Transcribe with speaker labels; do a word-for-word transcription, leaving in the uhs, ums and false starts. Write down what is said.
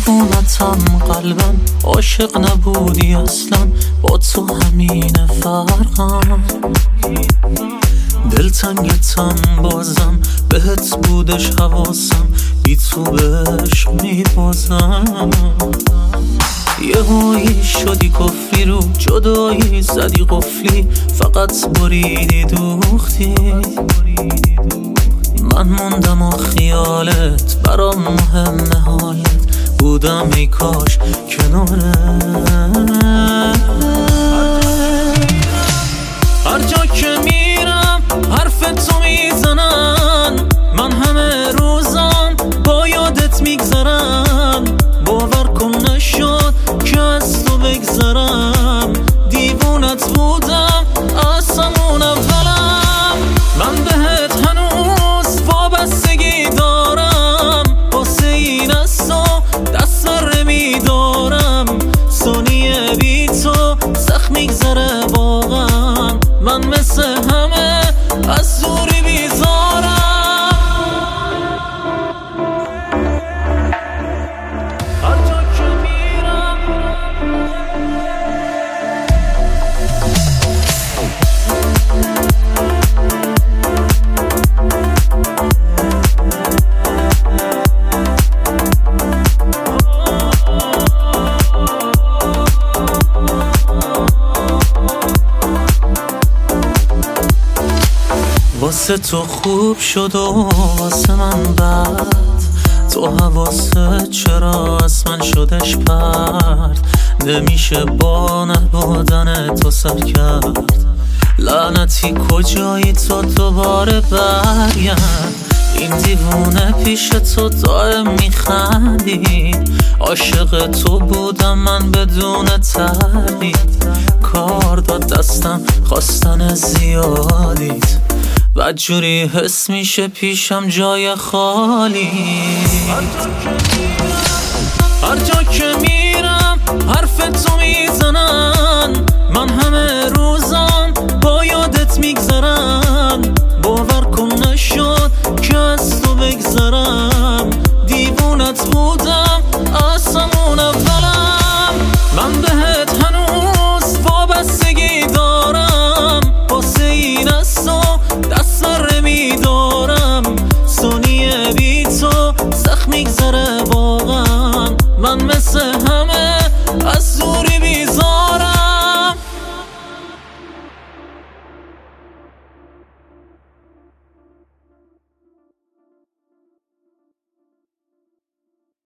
Speaker 1: دیوونتم قلبم عاشق نبودی اصلا، با تو همینه فرقم. دلتنگتم بازم بهت بودش حواسم، بی تو به عشق میبازم. یه هایی شدی کفری رو جدایی زدی قفلی، فقط بریدی دوختی. من موندم و خیالت برام مهمه، حالت بودم ای کاش کنارت. هر جا که میرم حرف تو میزنن، من همه روزم با یادت میگذرم. باور کن نشد که از تو بگذرم، دیوونت بودم از همون اولم. من بهت هنوز وابستگی دارم، واسه این از تو دست بر نمیدارم. ثانیه بی تو سخت میگذره واقعا، من مثل همه از دوری بیزارم. هر جا که میرم واسه تو خوب شد و واسه من بد، تو حواست چرا از من شدش پرد. نمیشه با نبودن تو سر کرد، لعنتی کجایی تو دوباره برگرد. این دیوونه پیش تو دائم میخندید، عاشق تو بودم من بدون تردید. کار داد دستم خواستن زیادید، بدجوری حس میشه پیشم جای خالی. هر جا که میرم